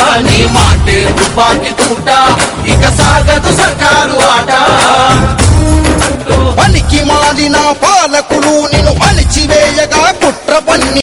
నీ మాటే తుపాకి తూట ఇక సాగదు సర్కారు ఆట పనికి మాలిన పాలకులు నిన్ను అణిచివేయగా కుట్ర పన్ని